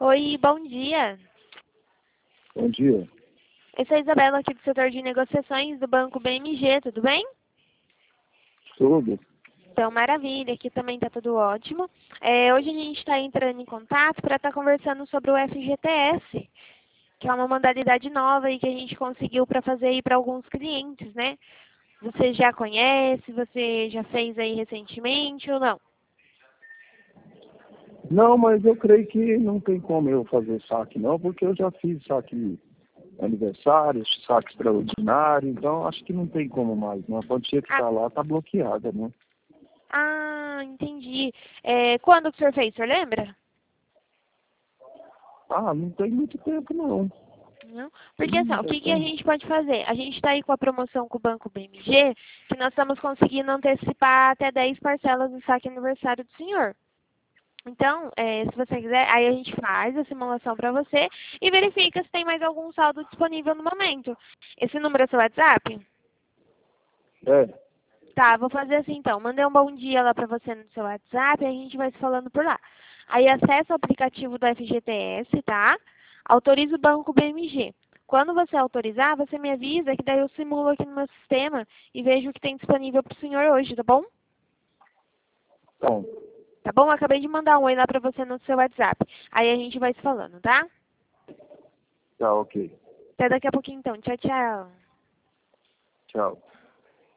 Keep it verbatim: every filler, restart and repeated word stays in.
Oi, bom dia. Bom dia. Essa é a Isabela aqui do setor de negociações do Banco B M G, tudo bem? Tudo? Então, maravilha, aqui também está tudo ótimo. É, hoje a gente está entrando em contato para estar conversando sobre o F G T S, que é uma modalidade nova aí que a gente conseguiu para fazer aí para alguns clientes, né? Você já conhece, você já fez aí recentemente ou não? Não, mas eu creio que não tem como eu fazer saque não, porque eu já fiz saque aniversário, saque extraordinário, então acho que não tem como mais, não. A quantia que Ah, está lá está bloqueada, né? ah, entendi. É, quando que o senhor fez, o senhor lembra? Ah, não tem muito tempo não. Não? Porque assim, Tem ó, o que, que a bastante. gente pode fazer? A gente está aí com a promoção com o Banco B M G, que nós estamos conseguindo antecipar até dez parcelas do saque aniversário do senhor. Então, é, se você quiser, aí a gente faz a simulação para você e verifica se tem mais algum saldo disponível no momento. Esse número é seu WhatsApp? É, Tá, vou fazer assim então. Mandei um bom dia lá para você no seu WhatsApp e a gente vai se falando por lá. Aí acessa o aplicativo do F G T S, tá? Autoriza o Banco B M G. Quando você autorizar, você me avisa que daí eu simulo aqui no meu sistema e vejo o que tem disponível para o senhor hoje, tá bom? então, Tá bom? Eu acabei de mandar um oi lá para você no seu WhatsApp. Aí a gente vai se falando, tá? tá ok. Até daqui a pouquinho então. Tchau, tchau. Tchau.